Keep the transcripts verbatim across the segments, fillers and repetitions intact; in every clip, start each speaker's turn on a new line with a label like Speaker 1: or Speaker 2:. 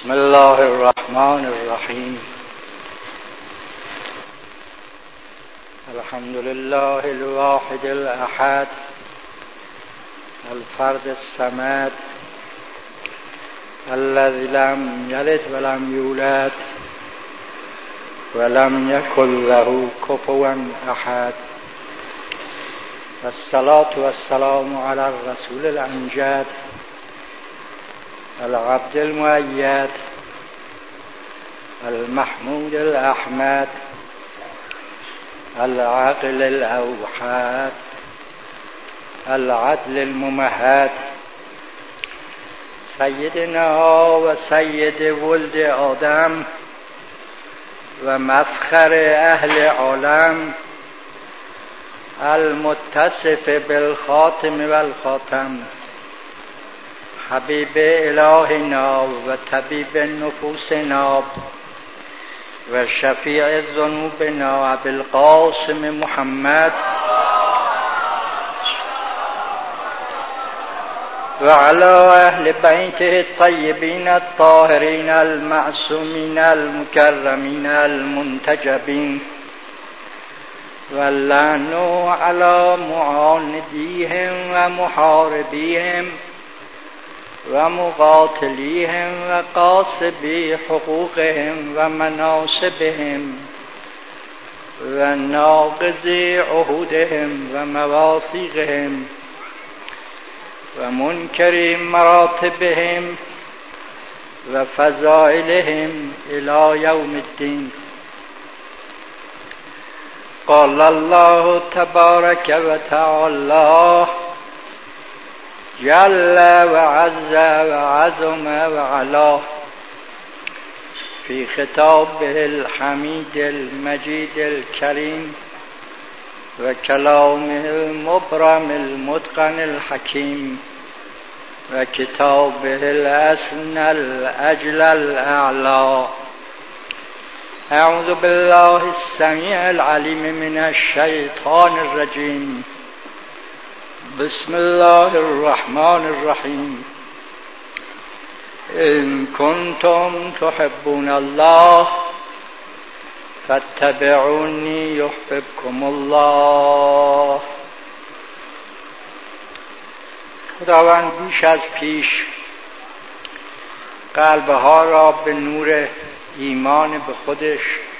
Speaker 1: بسم الله الرحمن الرحیم. الحمد لله الواحد الأحد الفرد الصمد الذي لم يلد ولم يولد ولم يكن له كفوا أحد. والصلاة والسلام على الرسول الأمجد العبد المؤيد المحمود الأحمد العاقل الأوحد العدل الممهد سيدنا وسيد ولد آدم ومفخر أهل عالم المتصف بالخاتم والخاتم حبیب الهنا و طبیب نفوسنا و شفیع ذنوبنا ابی القاسم محمد و علی اهل بیته الطیبین الطاهرین المعصومین المکرمین المنتجبین و اللعن علی معاندیهم و محاربیهم و مقاتلیهم و قاصبی حقوقهم و مناصبهم و ناقضی عهودهم و مواثیقهم و منکری مراتبهم و فضائلهم الی یوم الدین. قال الله تبارک و تعالی جل و عز و عظم و علا فی خطابه الحمید المجید الکریم و کلامه المبرم المتقن الحکیم و کتابه الاسن الاجل الاعلا. اعوذ بالله السمیع العلیم من الشیطان الرجیم. بسم الله الرحمن الرحیم. ان کنتم تحبون الله فاتبعونی یحببکم الله. خداوند بیش از پیش قلبها را به نور ایمان به خودش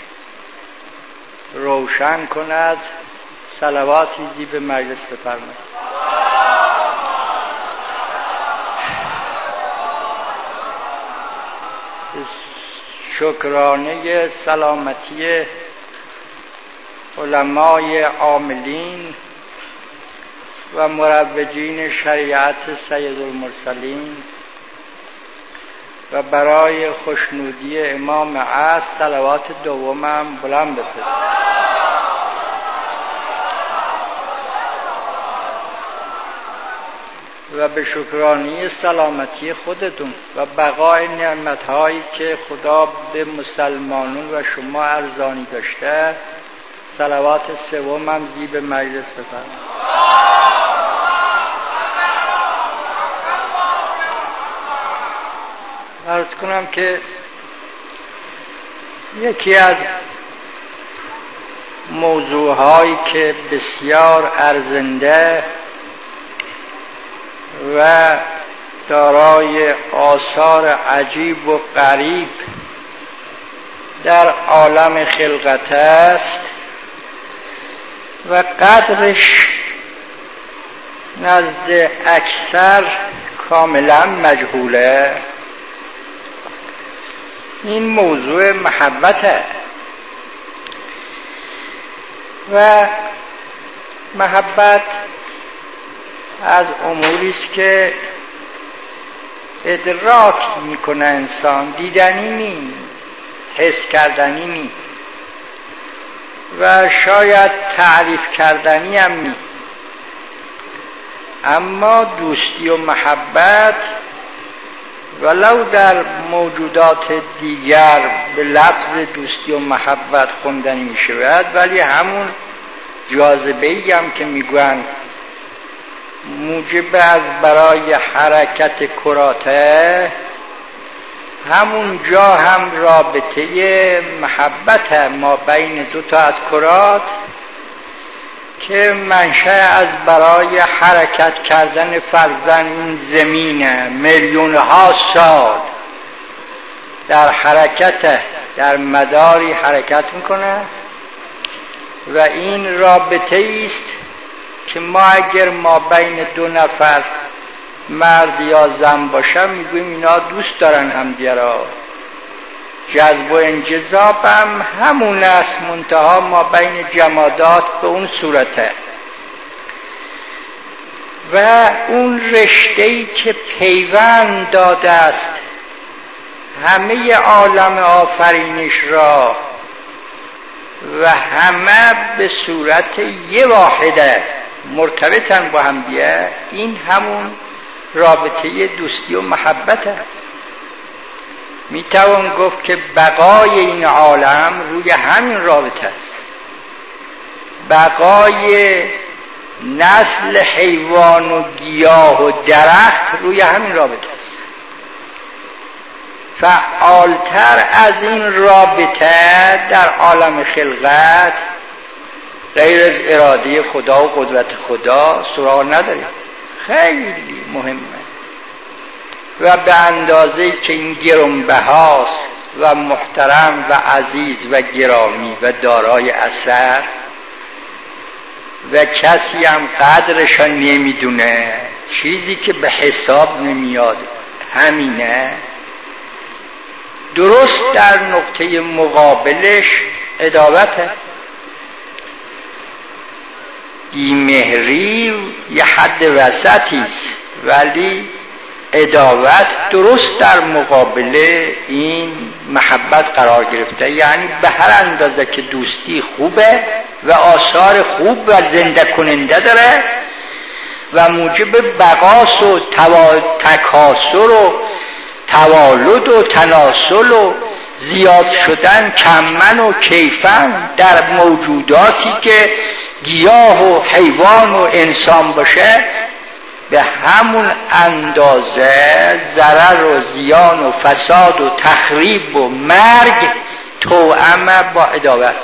Speaker 1: روشن کند. صلواتی دی به مجلس بفرمایید. شکرانه سلامتی علمای عاملین و مروجین شریعت سید المرسلین و برای خوشنودی امام عصر صلوات دومم بلند بفرستید. و به شکرانی سلامتی خودتون و بقای نعمت‌هایی که خدا به مسلمانون و شما ارزانی داشته صلوات سوم هم زیب مجلس بفرمایید. عرض کنم که یکی از موضوعهایی که بسیار ارزنده و دارای آثار عجیب و غریب در عالم خلقت است و قدرش نزد اکثر کاملا مجهوله، این موضوع محبته و محبت از اموری است که ادراک میکنه انسان، دیدنی نی، حس کردنی نی و شاید تعریف کردنی هم نی. اما دوستی و محبت ولو در موجودات دیگر به لفظ دوستی و محبت خوندنی میشود، ولی همون جاذبه‌ای هم که میگوین موجب از برای حرکت کراته همون جا هم رابطه محبت ما بین دو تا از کرات که منشأ از برای حرکت کردن فرزن این زمینه، میلیون ها سال در حرکت، در مداری حرکت میکنه و این رابطه است که ما اگر ما بین دو نفر مرد یا زن باشم میگویم اینا دوست دارن همدیگه را. جذب و انجذاب هم همون است، منتها ما بین جمادات به اون صورته و اون رشته‌ای که پیوند داده است همه عالم آفرینش را و همه به صورت یه واحده مرتبطن با هم دیگه، این همون رابطه دوستی و محبته. میتوان گفت که بقای این عالم روی همین رابطه است. بقای نسل حیوان و گیاه و درخت روی همین رابطه است. فعالتر از این رابطه در عالم خلقت غیر از اراده خدا و قدرت خدا سراغ نداریم. خیلی مهمه و به اندازه‌ای که این گرانبهاست و محترم و عزیز و گرامی و دارای اثر و کسی هم قدرشان نمیدونه، چیزی که به حساب نمیاد همینه، درست در نقطه مقابلش عداوته. بیمهری یه حد وسطی است، ولی عداوت درست در مقابل این محبت قرار گرفته. یعنی به هر اندازه که دوستی خوبه و آثار خوب و زنده کننده داره و موجب بقاس و تکاثر و توالد و تناسل و زیاد شدن کمن و کیفن در موجوداتی که گیاه و حیوان و انسان باشه، به همون اندازه ضرر و زیان و فساد و تخریب و مرگ توأم با عداوت.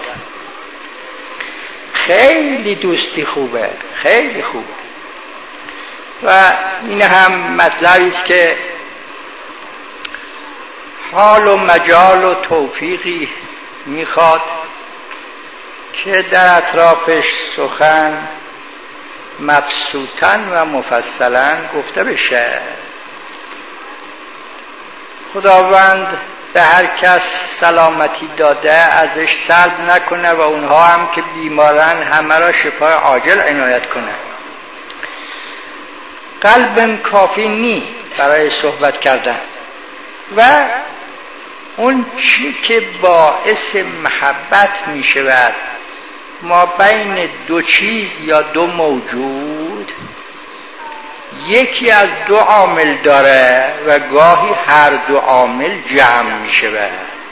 Speaker 1: خیلی دوستی خوبه، خیلی خوبه و این هم مطلبی است که حال و مجال و توفیقی میخواد که در اطرافش سخن مبسوطاً و مفصلاً گفته بشه. خداوند به هر کس سلامتی داده ازش سلب نکنه و اونها هم که بیمارن همه را شفای عاجل عنایت کنه. قلب کافی نی برای صحبت کردن و اون چی که باعث محبت می شود ما بین دو چیز یا دو موجود، یکی از دو عامل داره و گاهی هر دو عامل جمع می شود.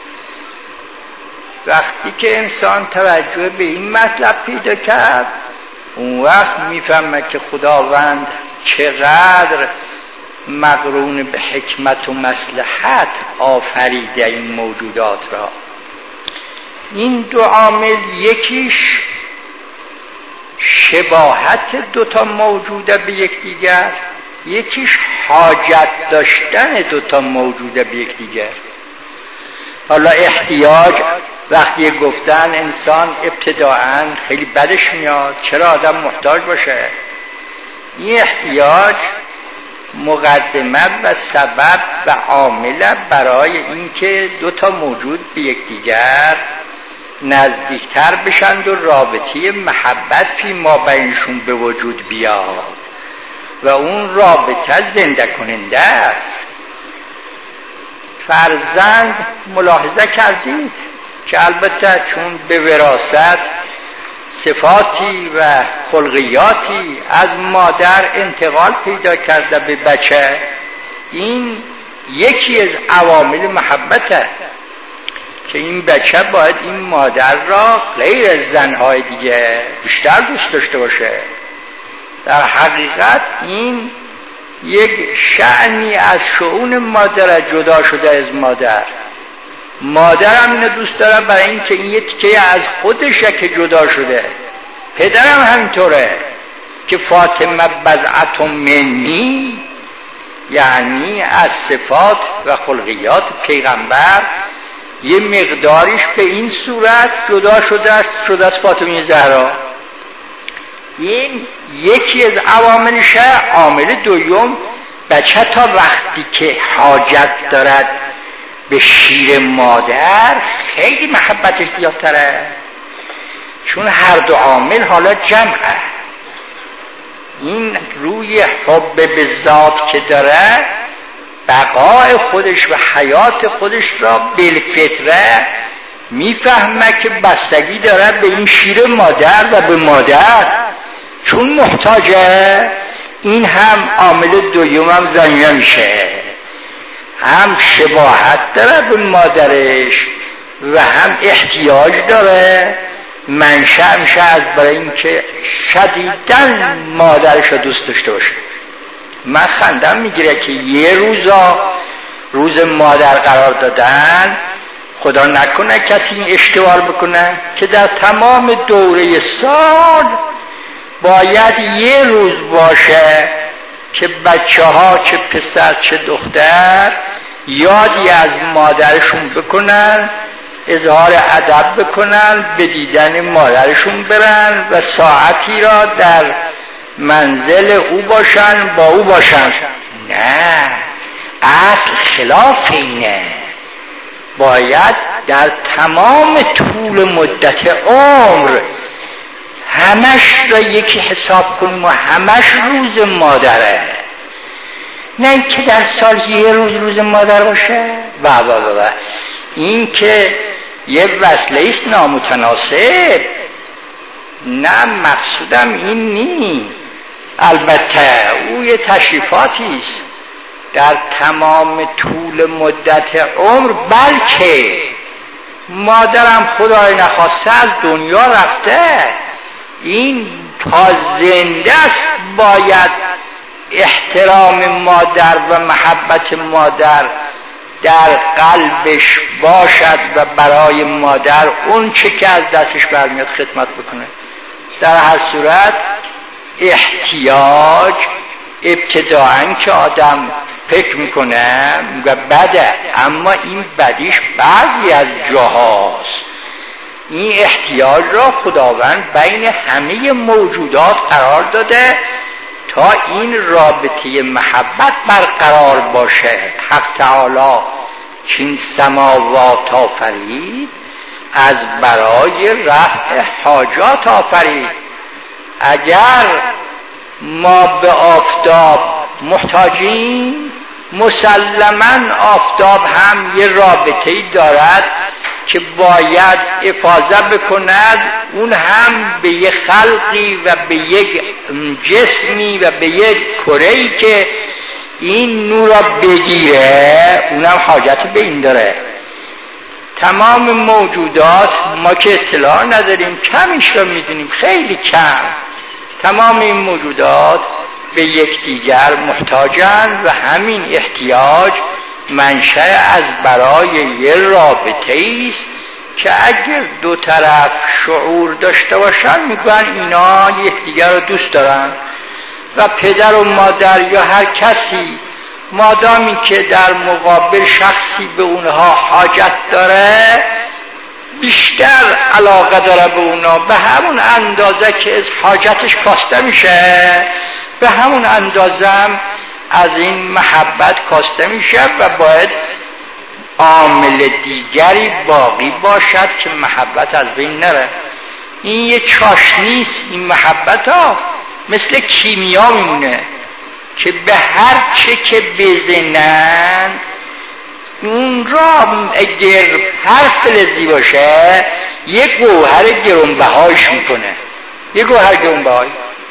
Speaker 1: وقتی که انسان توجه به این مطلب پیدا کرد، اون وقت می فهمه که خداوند چقدر مقرون به حکمت و مصلحت آفریده این موجودات را. این دو عامل، یکیش شباهت دوتا موجوده به یکدیگر، یکیش حاجت داشتن دوتا موجوده به یکدیگر. حالا احتیاج وقتی گفتن انسان ابتداعاً خیلی بدش میاد، چرا آدم محتاج باشه؟ این احتیاج مقدمه و سبب و عامل برای اینکه دو تا موجود به یکدیگر نزدیکتر بشند و رابطه محبت فی ما بینشون به وجود بیاد و اون رابطه زنده کننده است. فرزند ملاحظه کردید که البته چون به وراثت صفاتی و خلقیاتی از مادر انتقال پیدا کرده به بچه، این یکی از عوامل محبته که این بچه باید این مادر را غیر از زنهای دیگه بیشتر دوست داشته باشه. در حقیقت این یک شأنی از شؤون مادر جدا شده از مادر. مادرم اینو دوست دارم برای اینکه این یه تیکه از خودشه که جدا شده. پدرم همینطوره که فاطمه بضعة منی، یعنی از صفات و خلقیات پیغمبر یه مقداریش به این صورت جدا شده است شده است فاطمه زهرا. این یکی از عواملشه. عامل دوم، بچه تا وقتی که حاجت دارد به شیر مادر خیلی محبتش زیادتره، چون هر دو عامل حالا جمعه. این روی حب به ذات که داره، بقای خودش و حیات خودش را بالفطره میفهمه که بستگی داره به این شیر مادر و به مادر، چون محتاجه. این هم عامل دوم هم زمینه میشه، هم شباهت داره به مادرش و هم احتیاج داره. منشأ میشه از برای اینکه شدیداً مادرش رو دوست داشته باشه. من خندم میگیره که یه روزا روز مادر قرار دادن، خدا نکنه کسی این اشتباه بکنه که در تمام دوره سال باید یه روز باشه که بچه ها چه پسر چه دختر یادی از مادرشون بکنن، اظهار ادب بکنن، به دیدن مادرشون برن و ساعتی را در منزل او باشن، با او باشن. نه، اصل خلاف اینه. باید در تمام طول مدت عمر همش را یکی حساب کنیم و همش روز مادره، نه اینکه در سال یه روز روز مادر باشه. بابا بابا این که یه وصله است نامتناسب. نه، مقصودم این نی. البته او یه تشریفاتی است در تمام طول مدت عمر، بلکه مادرم خدای نخواسته از دنیا رفته، این تا زنده است باید احترام مادر و محبت مادر در قلبش باشد و برای مادر اون چه که از دستش برمیاد خدمت بکنه. در هر صورت احتیاج ابتداعاً که آدم فکر میکنه و بده، اما این بدیش بعضی از جاهاست. این احتیاج را خداوند بین همه موجودات قرار داده تا این رابطه محبت برقرار باشه. حق تعالی چین سماوات آفرید، از برای رفع حاجات آفرید. اگر ما به آفتاب محتاجیم، مسلماً آفتاب هم یه رابطه‌ای دارد که باید افاضه بکند، اون هم به یک خلقی و به یک جسمی و به یک کره‌ای که این نور را بگیره، اونم حاجت به این داره. تمام موجودات ما که اطلاع نداریم، کمیش را میدونیم، خیلی کم. تمام این موجودات به یکدیگر محتاجند و همین احتیاج منشأ از برای یه رابطه است که اگر دو طرف شعور داشته باشن میگن اینا یکدیگر رو دوست دارن. و پدر و مادر یا هر کسی مادامی که در مقابل شخصی به اونها حاجت داره، بیشتر علاقه داره به اونا، به همون اندازه که از حاجتش کاسته میشه، به همون اندازه هم از این محبت کاسته میشه و باید عامل دیگری باقی باشد که محبت از بین نره. این یه چاشنی است. این محبت ها مثل کیمیا میمونه که به هر چه که بزنن اون را اگر هر فلزی باشه یه گوهر گرانبهایش میکنه، یه گوهر گرانبهای.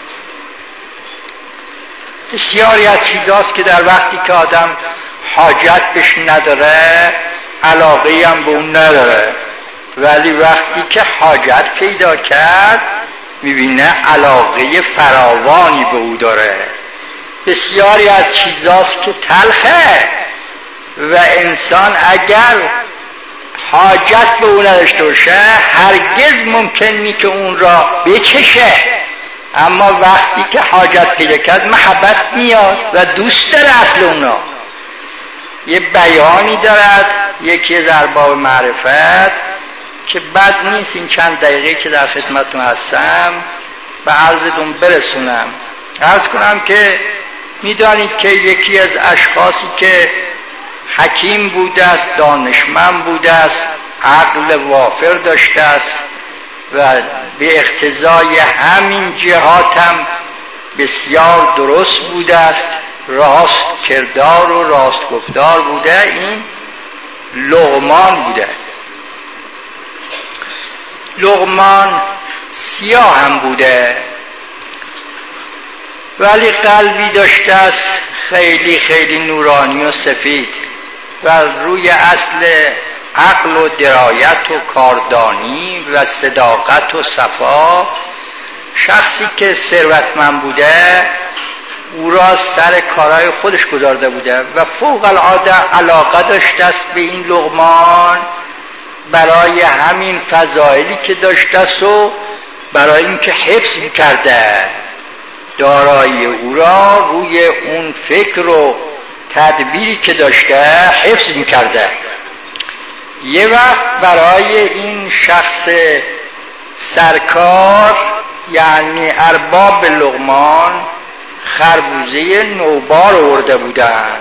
Speaker 1: بسیاری از چیزاست که در وقتی که آدم حاجت بهش نداره علاقه هم به اون نداره، ولی وقتی که حاجت پیدا کرد میبینه علاقه فراوانی به او داره. بسیاری از چیزاست که تلخه و انسان اگر حاجت به اون نداشته باشه هرگز ممکن نی که اون را بچشه، اما وقتی که حاجت پیدا کرد محبت میاد و دوست داره اصل اونا. یه بیانی دارد یکی از ارباب معرفت که بد نیست این چند دقیقه که در خدمتتون هستم به عرضتون برسونم. عرض کنم که میدانید که یکی از اشخاصی که حکیم بوده است، دانشمند بوده است، عقل وافر داشته است و به اقتضای همین جهات هم بسیار درست بوده است، راست کردار و راست گفتار بوده، این لقمان بوده. لقمان سیاه هم بوده ولی قلبی داشته است خیلی خیلی نورانی و سفید و روی اصل عقل و درایت و کاردانی و صداقت و صفا شخصی که ثروتمند بوده او را سر کارهای خودش گذارده بوده و فوق العاده علاقه داشته است به این لقمان برای همین فضایلی که داشته است و برای اینکه حفظ می‌کرده دارایی او را، روی اون فکر و تدبیری که داشته حفظ می‌کرده. یه وقت برای این شخص سرکار یعنی ارباب لقمان خربوزه نوبار آورده بودن.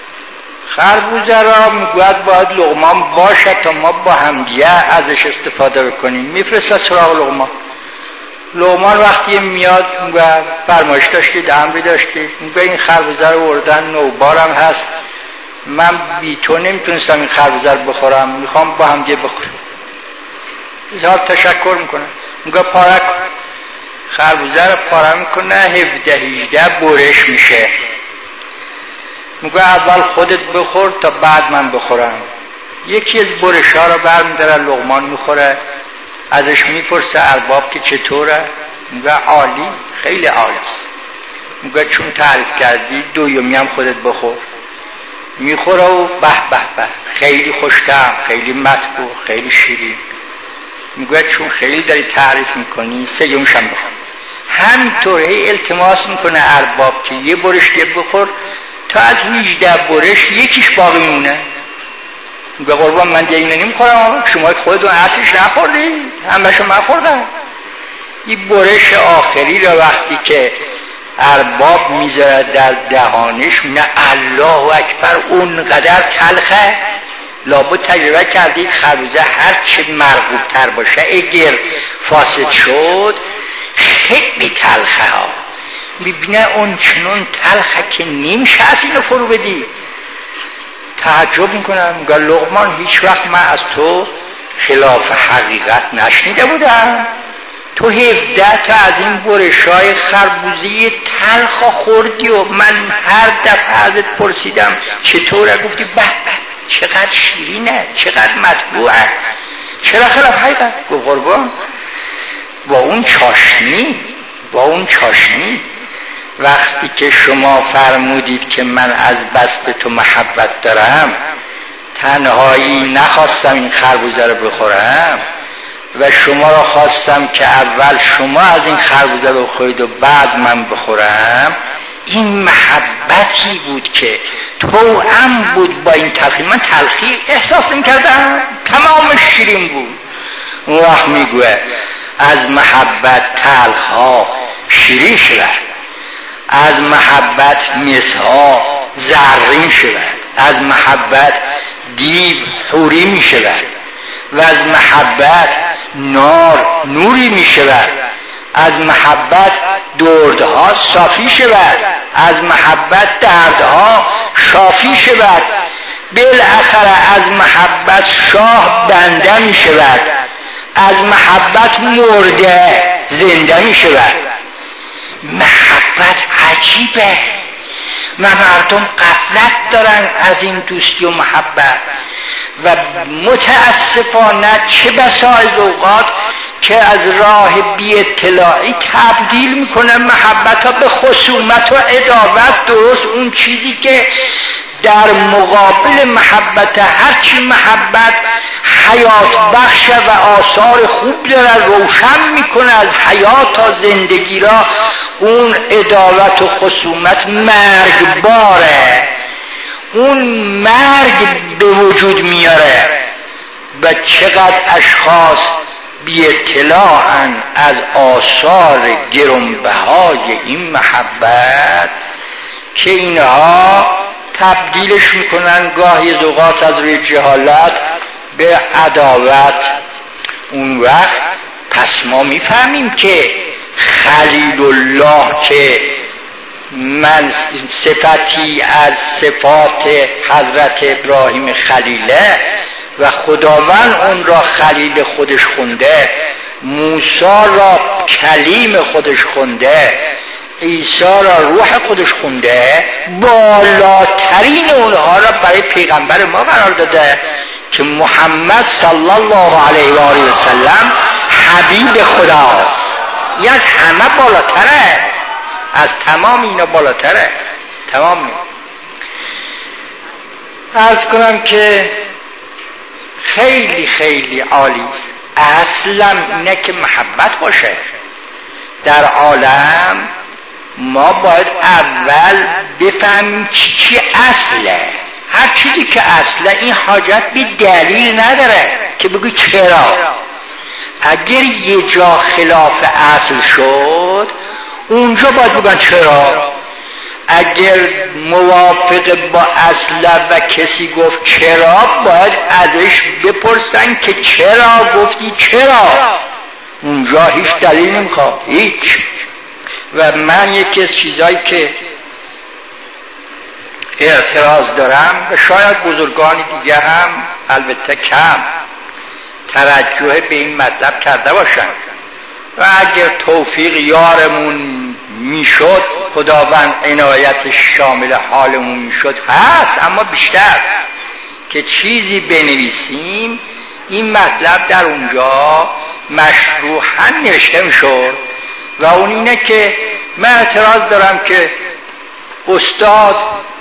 Speaker 1: خربوزه را میگوید باید لقمان باشه تا ما با همدیگه ازش استفاده بکنیم. میفرسته سراغ لقمان. لقمان وقتی میاد میگوید فرمایش داشتید، امری داشتید، میگوید این خربوزه رو آوردن نوبارم هست، من بی تو نمیتونستم این خربوزه رو بخورم، میخوام با همدیگه بخورم. اظهار تشکر میکنه، میگه پاره کن. خربوزه رو پاره میکنه، هفده هیجده برش میشه. میگه اول خودت بخور تا بعد من بخورم. یکی از برش ها رو برمیداره لقمان میخوره، ازش میپرسه ارباب که چطوره؟ میگه عالی، خیلی عالی است. میگه چون تعریف کردی دویمی هم خودت بخور. میخوره و به به به خیلی خوشتم، خیلی مطبوع، خیلی شیرین. میگه چون خیلی داری تعریف میکنی سیومش هم بخور. همینطور هی التماس میکنه ارباب که یه برش دیگه بخور تا از هجده برش یکیش باقی میمونه. میگه قربان من دیگه اینو نمیخورم، شما خودتون اصلش نخوردی، همه‌شو من خوردم. این برش آخری رو وقتی که ارباب میذاره در دهانش میگه الله اکبر، اونقدر تلخه. لابد تجربه کردید خربوزه هر چه مرغوب تر باشه اگر فاسد شد خیلی تلخه ها. میبینه اون چنون تلخه که نمیشه از اینو فرو بدی. تعجب میکنم، میگه لقمان هیچ وقت من از تو خلاف حقیقت نشنیده بودم. تو هفده تا از این برشای خربوزه تلخ خوردی و من هر دفعه ازت پرسیدم چطوره؟ گفتی به به چقدر شیرینه، چقدر مطبوعه، چرا خلاف حقیقت؟ گفت قربان با اون چاشنی با اون چاشنی وقتی که شما فرمودید که من از بس به تو محبت دارم تنهایی نخواستم این خربوزه رو بخورم و شما را خواستم که اول شما از این خربوزه بخورید و بعد من بخورم، این محبتی بود که توأم بود با این تلخی. من تلخی احساس نمی‌کردم، تمام شیرین بود. اون وقت میگوه از محبت تلخ‌ها شیرین شود، از محبت مسها زرین شود، از محبت دیو حوری می شود و از محبت نار نوری می شود، از محبت دردها صافی شود، از محبت دردها شافی شود، بالاخره از محبت شاه بنده می شود، از محبت مرده زنده می شود. محبت عجیبه و مردم غفلت دارن از این دوستی و محبت و متاسفانه چه بسا از اوقات که از راه بی اطلاعی تبدیل میکنه محبت ها به خصومت و عداوت. درست اون چیزی که در مقابل محبت، هرچی محبت حیات بخش و آثار خوب داره، روشن میکنه از حیات تا زندگی را، اون عداوت و خصومت مرگباره، اون مرگ به وجود میاره. و چقدر اشخاص بی اطلاعن از آثار گرانبهای این محبت که اینها تبدیلش میکنن گاهی از اوقات از روی جهالت به عداوت. اون وقت پس ما میفهمیم که خلیل الله که من صفتی از صفات حضرت ابراهیم خلیله و خداوند اون را خلیل خودش خونده، موسی را کلیم خودش خونده، عیسی را روح خودش خونده، بالاترین اونها را برای پیغمبر ما قرار داده که محمد صلی الله علیه و آله و سلم حبیب خداست. این از همه بالاتره، از تمام اینا بالاتره. تمام عرض کنم که خیلی خیلی عالی است. اصلا اینه که محبت باشه در عالم. ما باید اول بفهمیم چی چی اصله. هر چیزی که اصله این حاجت به دلیل نداره که بگی چرا. اگر یه جا خلاف اصل شد اونجا باید بگن چرا. اگر موافق با اصل و کسی گفت چرا، باید ازش بپرسن که چرا گفتی چرا. اونجا هیچ دلیل نمیخواد، هیچ. و من یکی از چیزایی که اعتراض دارم و شاید بزرگان دیگه هم البته کم توجه به این مطلب کرده باشن و اگر توفیق یارمون میشد، خداوند عنایتش شامل حالمون میشد هست، اما بیشتر که چیزی بنویسیم این مطلب در اونجا مشروحاً نوشته میشد. و اون اینه که من اعتراض دارم که استاد،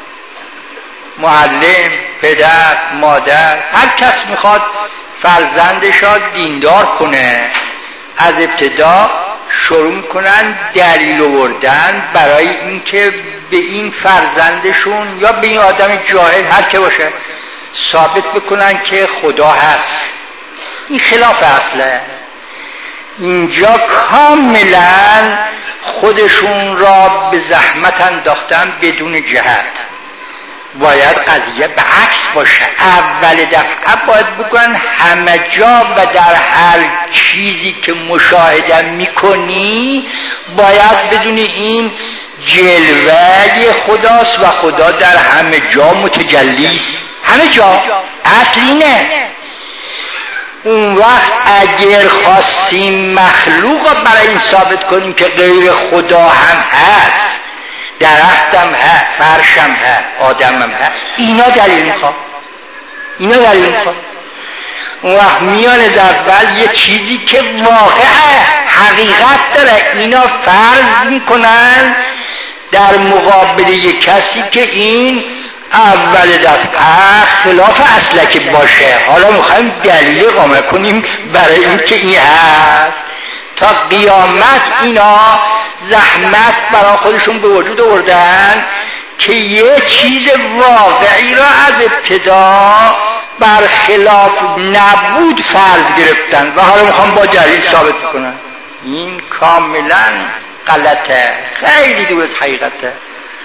Speaker 1: معلم، پدر، مادر، هر کس میخواد فرزندش را دیندار کنه، از ابتدا شروع کنن دلیل آوردن برای اینکه به این فرزندشون یا به این آدم جاهل هر که باشه ثابت بکنن که خدا هست. این خلاف اصله. اینجا کاملا خودشون را به زحمت انداختن بدون جهت. باید قضیه به عکس باشه. اول دفعه باید بگن همه جا و در هر چیزی که مشاهده میکنی باید بدونی این جلوه خداست و خدا در همه جا متجلیست. همه جا. اصل اینه. اون وقت اگر خواستیم مخلوق برای این ثابت کنیم که غیر خدا هم هست، درختم هست، فرشم هست، آدمم هست، اینا دلیل میخواد. اینا دلیل میخواد. اون وقت میان از اول یه چیزی که واقعه حقیقت داره اینا فرض میکنن در مقابل یک کسی که این اول دفعه خلاف اصله که باشه. حالا میخوایم دلیل اقامه کنیم برای این که این هست. تا قیامت اینا زحمت برای خودشون به وجود آوردن که یه چیز واقعی را از ابتدا برخلاف نبود فرض گرفتن و حالا میخوام با دلیل ثابت کنن. این کاملا غلطه، خیلی دور از حقیقته.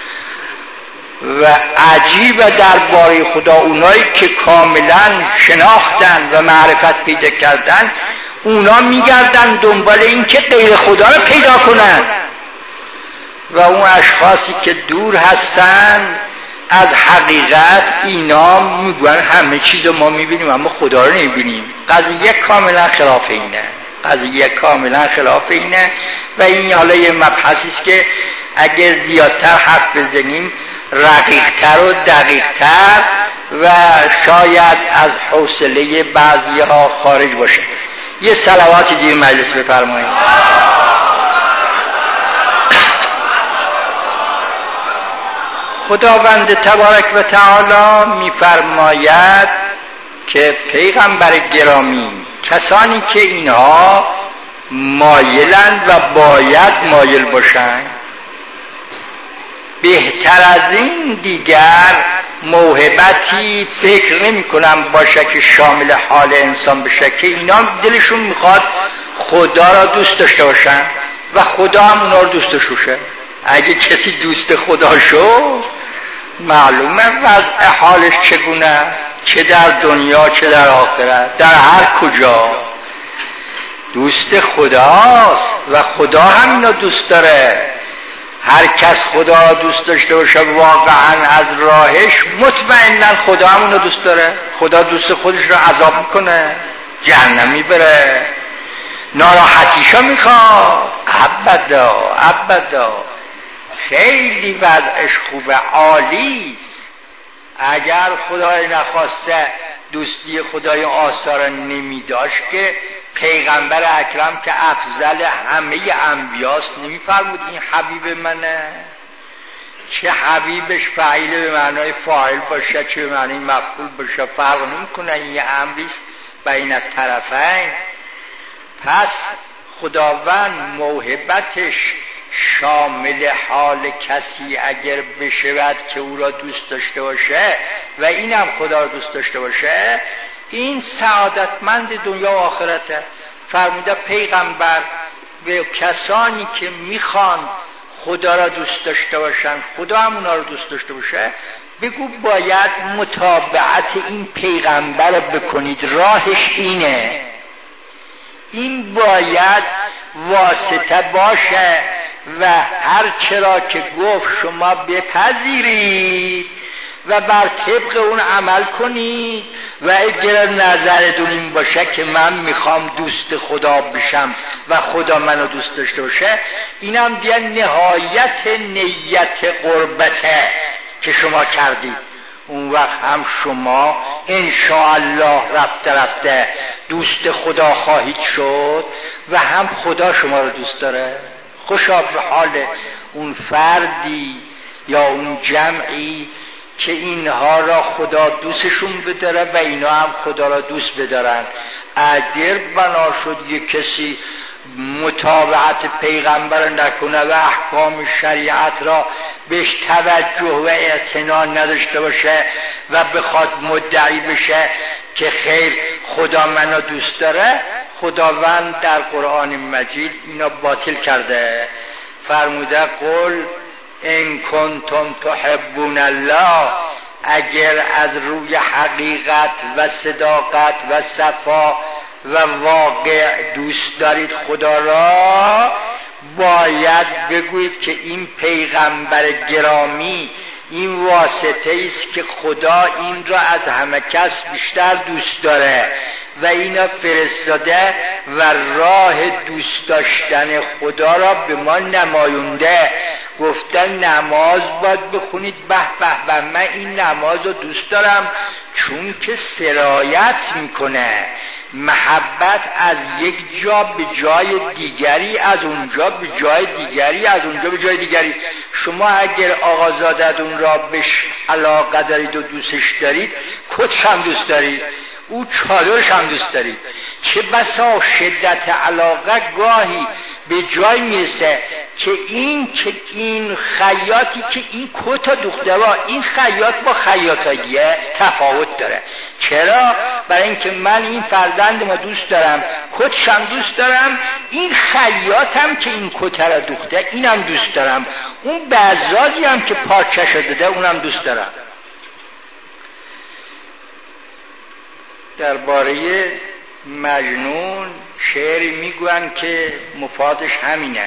Speaker 1: و عجیبه درباره خدا اونایی که کاملا شناختن و معرفت پیدا کردن، اونا میگردن دنبال این که غیر خدا رو پیدا کنن و اون اشخاصی که دور هستن از حقیقت اینا میگن همه چیز رو ما میبینیم اما خدا رو نمیبینیم. قضیه کاملا خلاف اینه. قضیه کاملا خلاف اینه و این حالا یه مبحثی است که اگر زیادتر حرف بزنیم رقیقتر و دقیقتر و شاید از حوصله بعضی ها خارج باشه. یه صلواتی دیگه مجلس بفرمایید. خداوند تبارک و تعالی میفرماید که پیغمبر گرامی، کسانی که اینها مایلند و باید مایل باشند، بهتر از این دیگر موهبتی فکر نمی کنم باشه که شامل حال انسان بشه که اینا دلشون میخواد خدا را دوست داشته باشن و خدا هم اونا رو دوست داشته باشه. اگه کسی دوست خدا شد معلومه وضع حالش چگونه است، چه در دنیا چه در آخرت، در هر کجا دوست خداست و خدا هم اینو دوست داره. هر کس خدا را دوست داشته باشه واقعا از راهش، مطمئنا خدا هم اونو دوست داره. خدا دوست خودش را عذاب میکنه، جهنم میبره، ناراحتیشو میخواد. ابدا ابدا. خیلی وضعش خوبه، عالیست. اگر خدای نخواسته دوستی خدای آثار نمیداشت که پیغمبر اکرم که افضل همه انبیاست نمیفرمود این حبیب منه؟ چه حبیبش فعیل به معنای فاعل باشه چه به معنای مفعول باشه فرق نمیکنه، این یه امریست بین الطرفین. پس خداوند موهبتش شامل حال کسی اگر بشود که او را دوست داشته باشه و اینم خدا را دوست داشته باشه، این سعادتمند دنیا و آخرته. فرموده پیغمبر به کسانی که میخوان خدا را دوست داشته باشن خدا هم اونا را دوست داشته باشه، بگو باید متابعت این پیغمبر رو بکنید. راهش اینه، این باید واسطه باشه و هر چرا که گفت شما بپذیرید و بر طبق اون عمل کنید و اگر نظرتون این باشه که من میخوام دوست خدا بشم و خدا منو دوست داشته باشه، اینم دیگه نهایت نیت قربته که شما کردید. اون وقت هم شما انشاءالله رفته رفته دوست خدا خواهید شد و هم خدا شما رو دوست داره. خوشا به حال اون فردی یا اون جمعی که اینها را خدا دوستشون بداره و اینا هم خدا را دوست بدارن. اگر بنا شد یک کسی متابعت پیغمبر نکنه و احکام شریعت را بهش توجه و اعتنا نداشته باشه و بخواد مدعی بشه که خیر خدا منو دوست داره، خداوند در قرآن مجید اینا باطل کرده. فرموده قل ان کنتم تحبون الله، اگر از روی حقیقت و صداقت و صفا و واقع دوست دارید خدا را، باید بگویید که این پیغمبر گرامی این واسطه است که خدا این را از همه کس بیشتر دوست داره و اینا فرستاده و راه دوست داشتن خدا را به ما نمایونده. گفتن نماز باید بخونید، به به به من این نماز رو دوست دارم چون که سرایت میکنه. محبت از یک جا به جای دیگری، از اونجا به جای دیگری، از اونجا به جای دیگری. شما اگر آقازادتون را بهش علاقه دارید و دوستش دارید، کتش هم دوست دارید، او چادرش هم دوست دارید. چه بسا شدت علاقه گاهی به جای میرسه که این که این خیاطی که این کتا دوخته با این خیاط با خیاطاگیه تفاوت داره. چرا؟ برای اینکه من این فرزند ما دوست دارم، کتشم دوست دارم، این خیاطم که این کتا را دوخته اینم دوست دارم، اون بزازی هم که پارچه داده اونم دوست دارم. درباره مجنون شعری میگوین که مفادش همینه: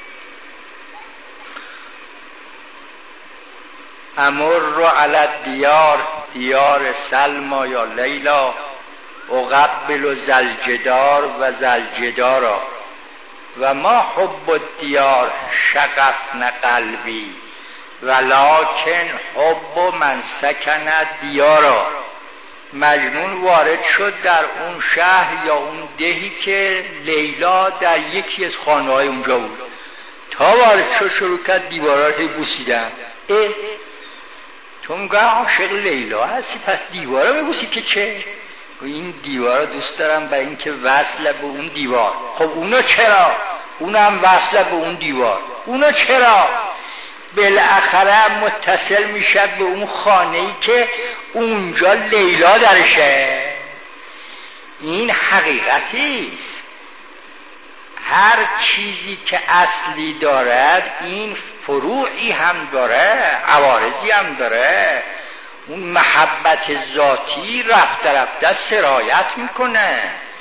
Speaker 1: امر علی الدیار دیار سلما یا لیلا، اقبل زلجدار و زلجدارا و ما حب الدیار شغفن قلبی ولکن حب من سکن دیارا. مجنون وارد شد در اون شهر یا اون دهی که لیلا در یکی از خانه‌های اونجا بود. تا وارد شد شروع کرد دیوارا رو بوسیدن. اه تو میگه عاشق لیلا هستی پس دیوارا ببوسی که چه؟ این دیوارا دوست دارم برای اینکه وصل به اون دیوار. خب اونا چرا؟ اونم وصل به اون دیوار. اونا چرا؟ بالاخره متصل میشه به اون خانه‌ای که اونجا لیلا درشه. این حقیقتی است. هر چیزی که اصلی دارد این فروعی هم داره، عوارضی هم داره. اون محبت ذاتی رفته رفته سرایت میکنه.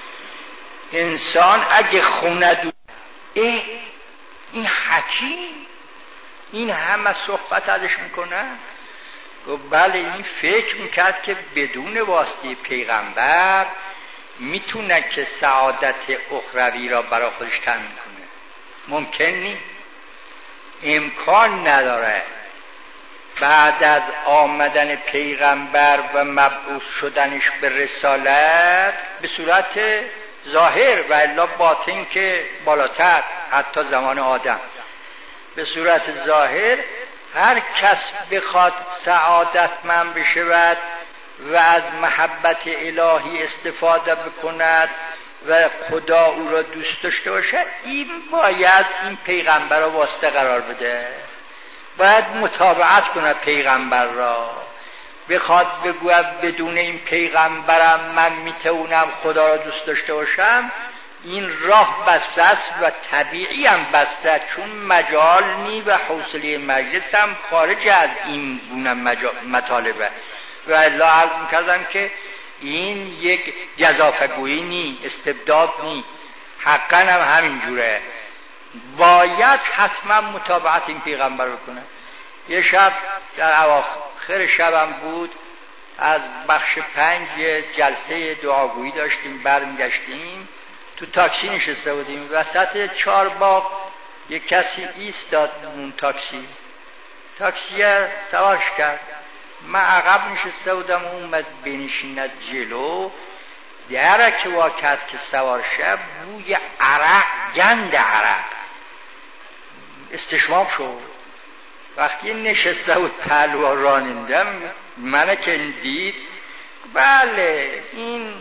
Speaker 1: انسان اگه خونه دو اه این حکیم این همه صحبت ازش میکنه. گفت بله این فکر میکرد که بدون واسطه پیغمبر میتونه که سعادت اخروی را برای خودش تامین کنه. ممکن نیست، امکان نداره. بعد از آمدن پیغمبر و مبعوث شدنش به رسالت به صورت ظاهر و الا باطن که بالاتر، حتی زمان آدم به صورت ظاهر هر کس بخواد سعادتمند بشود و از محبت الهی استفاده بکند و خدا او را دوست داشته باشد، این باید این پیغمبر را واسطه قرار بده، باید متابعت کنه پیغمبر را. بخواد بگوید بدون این پیغمبرم من میتونم خدا را دوست داشته باشم، این راه بسته است و طبیعی هم بسته، چون مجال نی و حوصله مجلس هم خارج از این گونه مطالبه. و الا عرض میکردم که این یک گزافه‌گویی نی، استبداد نی، حقا هم همین جوره. باید حتما متابعت این پیغمبر بکنه. یه شب در اواخر شبم بود، از بخش پنج جلسه دعاگویی داشتیم، برمیگشتیم تو تاکسی نشسته بودیم، وسط چهار باغ یک کسی ایستاد اون تاکسی تاکسی سوارش کرد. من عقب نشسته بودم، اومد بنشیند جلو، در که واقعیت که سوار شد بوی عرق، گند عرق استشمام شد. وقتی نشسته بود پهلو رانندم، منه که دید بله این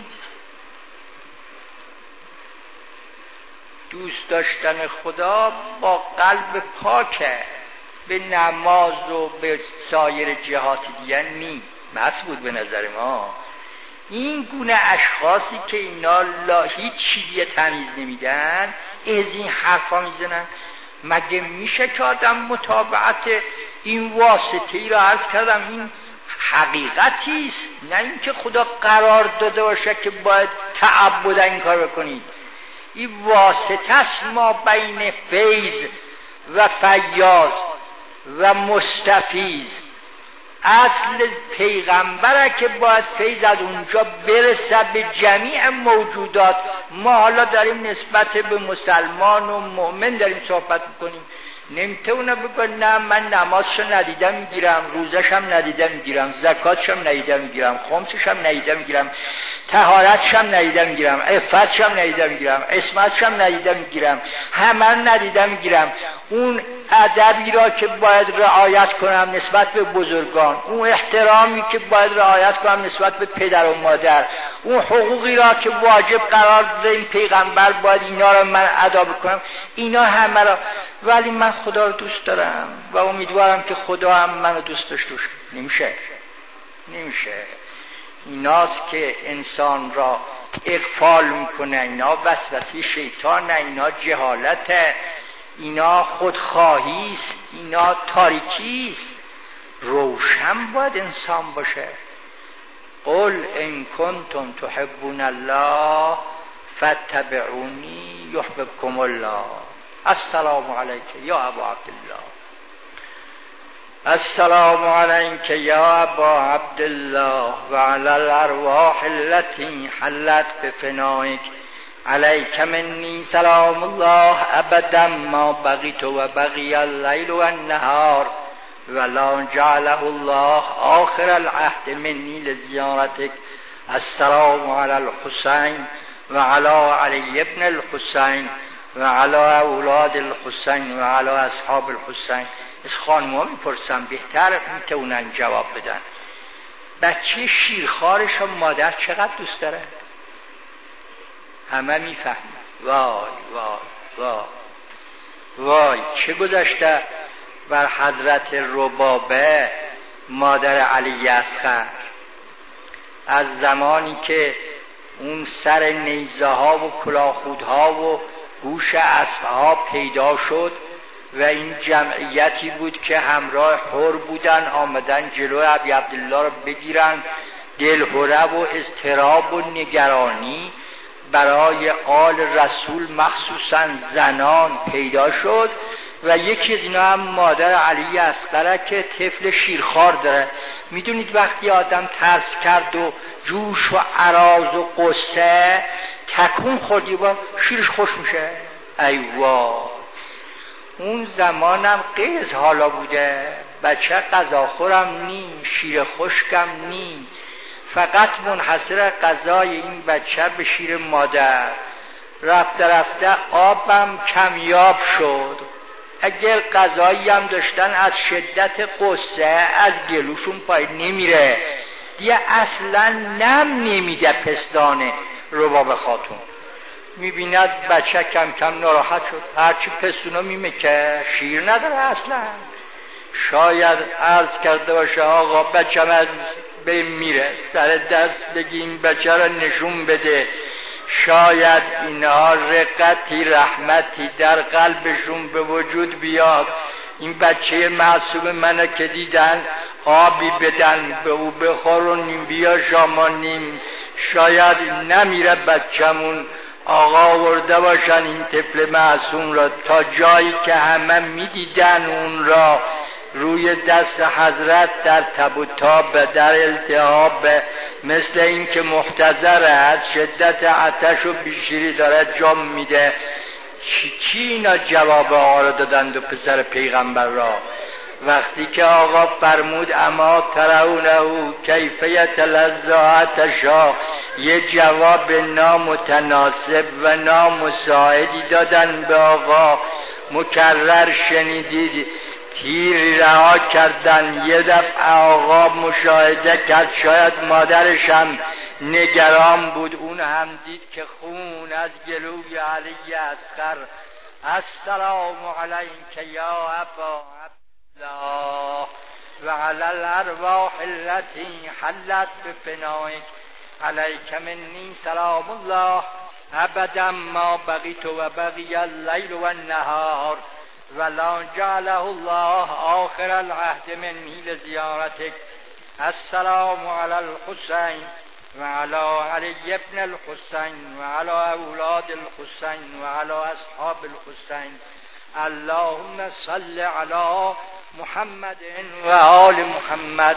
Speaker 1: دوست داشتن خدا با قلب پاکه، به نماز و به سایر جهات دیگه نی مسعود به نظر ما. این گونه اشخاصی که اینا لا هیچ چیزی تمیز نمیدن از این حرفا میزنن، مگه میشه که آدم متابعت این واسطه ای را عرض کردم این حقیقتی است، نه اینکه خدا قرار داده باشه که باید تعبدا این کار بکنید. این واسطه است ما بین فیض و فیاض و مستفیض. اصل پیغمبره که باید فیض از اونجا برسه به جمیع موجودات. ما حالا داریم نسبت به مسلمان و مؤمن داریم صحبت میکنیم، نمیتونه بگه نه من نمازشو ندیدم میگیرم، روزشم ندیدم میگیرم، زکاتشم ندیدم میگیرم، خمسشم ندیدم میگیرم، طهارتشم ندیدم میگیرم، عفتشم ندیدم میگیرم، عصمتشم ندیدم میگیرم، همه ندیدم میگیرم. اون ادبی را که باید رعایت کنم نسبت به بزرگان، اون احترامی که باید رعایت کنم نسبت به پدر و مادر، اون حقوقی را که واجب قرار داده این پیغمبر باید اینا را من ادا بکنم، اینا همه را. ولی من خدا رو دوست دارم و امیدوارم که خدا هم منو دوست داشته باشه. نمیشه نمیشه ایناست که انسان را اغفال میکنه، اینا وسوسه شیطان، اینا جهالت، اینا خودخواهی است، اینا تاریکی است. روشن باید انسان باشه. قل ان کنتم تحبون الله فاتبعونی یحببکم الله. السلام علیک یا ابا عبدالله. السلام علیک یا ابا عبدالله و علی الارواح التي حلت بفنائک. علیک منی سلام الله ابدا ما بقیت و بقی اللیل و النهار ولا جعله الله آخر العهد منی لزیارتک السلام علی الحسین و علی علی ابن الحسین و علی اولاد الحسین و علی اصحاب الحسین. از خانم‌ها میپرسم بهتر میتونن جواب بدن. بچه شیرخوارش و مادر چقدر دوست داره؟ همه میفهمن. وای وای وای وای چه گذشته بر حضرت ربابه مادر علی اصغر. از زمانی که اون سر نیزه ها و کلاهخودها و گوش اسبها پیدا شد و این جمعیتی بود که همراه حر بودن آمدن جلو ابی عبدالله رو بگیرن، دلهره و اضطراب و نگرانی برای آل رسول مخصوصا زنان پیدا شد و یکی از اینا هم مادر علی اصغر که طفل شیرخوار داره. میدونید وقتی آدم ترس کرد و جوش و عراض و قصه تکون خوردی با شیرش خوش میشه. ایوا اون زمانم قیز حالا بوده، بچه غذاخورم نی، شیر خشکم نی، فقط منحصر غذای این بچه به شیر مادر. رفته رفته آبم کمیاب شد. اگر غذایی هم داشتن از شدت قصه از گلوشون پای نمیره دیگه، اصلا نم نمیده پستان رباب خاتون. میبیند بچه کم کم ناراحت شد، هرچی پستونو میمکه شیر نداره اصلا. شاید عرض کرده باشه آقا بچم از بین میره، سر دست بگیم بچه را نشون بده، شاید اینها رقتی رحمتی در قلبشون به وجود بیاد، این بچه معصوم منو که دیدن آبی بدن به او بخورونیم بیا شامانیم. شاید نمیره بچمون آقا ورده باشن این طفل معصوم را تا جایی که همه میدیدن اون را روی دست حضرت در تب و تاب در التهاب، مثل این که محتضر از شدت آتش و بیشیری داره جام میده. چی چی اینا جواب آقا را دادند و پسر پیغمبر را؟ وقتی که آقا فرمود اما ترونه کیف یتلظی عطشا، یه جواب نامتناسب و نامساعدی دادن به آقا. مکرر شنیدید تیری رها کردن. یه دفعه آقا مشاهده کرد شاید مادرش هم نگران بود، اون هم دید که خون از گلوی علی اصغر. السلام علیک یا ابا عبدالله و علی الارواح التي حلت بفنائک، علیک منی سلام الله ابدا ما بقیت و بقی اللیل و النهار ولا جعله الله آخر العهد منی لزیارتک. السلام علی الحسین و علی علی ابن الحسین و علی اولاد الحسین و علی اصحاب الحسین. اللهم صل علی محمد و آل محمد.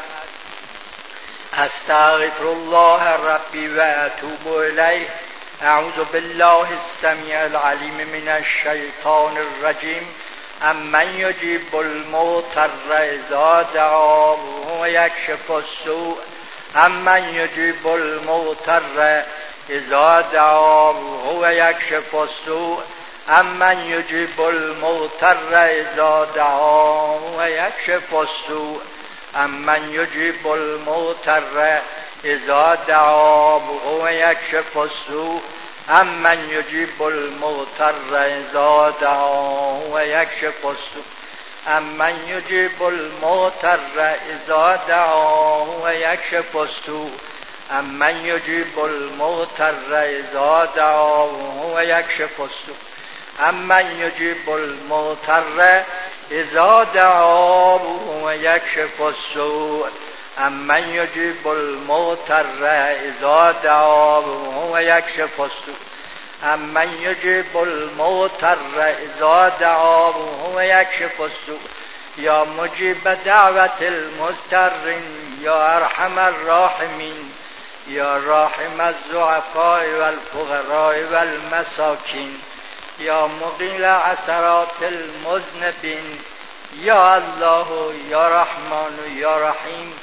Speaker 1: استغفر الله ربی و اتوب الیه. اعوذ بالله السمیع العلیم من الشیطان الرجیم. امن یجیب المضطر اذا دعاه و یکشف السوء. امن یجیب المضطر اذا دعاه و یکشف السوء. امن یجیب المضطر اذا دعاه و یکشف السوء. امن یجیب المضطر اذا دعاه و یکشف السوء. امن یجیب المضطر اذا دعاه و یکشف السوء. امن یجیب المضطر اذا دعاه و یکشف السوء. امن یجیب المضطر اذا دعاه و یکشف السوء. امن یجیب المضطر اذا دعاه و یکشف السوء. امن یجیب المضطر اذا دعاه و یکشف السوء. امن یجیب المضطر اذا دعاه و یکشف السوء. یا مجیب دعوت المضطرین یا ارحم الراحمین یا راحم الضعفاء والفقراء والمساکین یا مقیل عثرات المذنبین. یا الله یا رحمان یا رحیم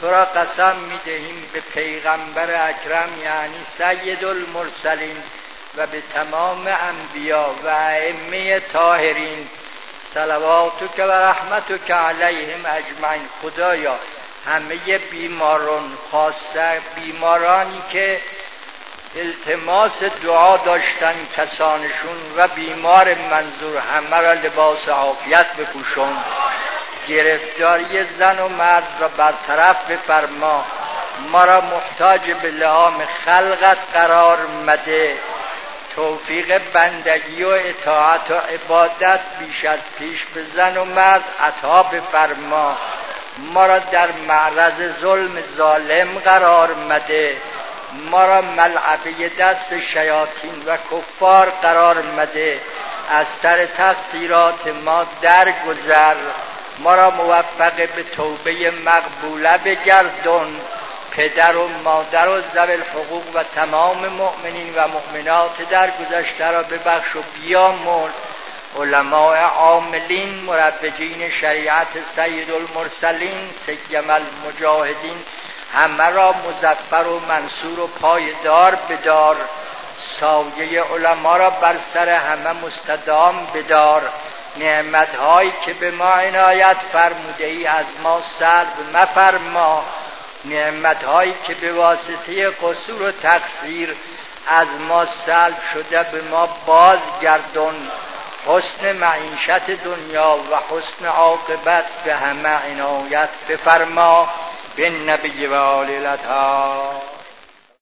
Speaker 1: تو را قسم میدهیم به پیغمبر اکرم یعنی سید المرسلین و به تمام انبیا و ائمه طاهرین صلواتک و رحمتک علیهم اجمعین. خدایا همه بیماران، خاصه بیمارانی که التماس دعا داشتن کسانشون و بیمار منظور، همه را لباس عافیت بپوشان. گرفتاری زن و مرد را برطرف بفرما. ما را محتاج به لحام خلقت قرار مده. توفیق بندگی و اطاعت و عبادت بیش از پیش به زن و مرد عطا بفرما. ما را در معرض ظلم ظالم قرار مده. ما را ملعبه دست شیاطین و کفار قرار مده. از سر تقصیرات ما درگذر. ما را موفق به توبه مقبوله بگردان. پدر و مادر و ذوی الحقوق و تمام مؤمنین و مؤمنات در گذشته را ببخش و بیامرز. علماء عاملین مروجین شریعت سید المرسلین سیم المجاهدین همه را مظفر و منصور و پایدار بدار. سایه علما را بر سر همه مستدام بدار. نعمت‌هایی که به ما عنایت فرموده ای از ما سلب مفرما. نعمت‌هایی که به واسطه قصور و تقصیر از ما سلب شده به ما بازگردان. حسن معیشت دنیا و حسن عاقبت به همه عنایت بفرما. به نبی و آل الاطهار.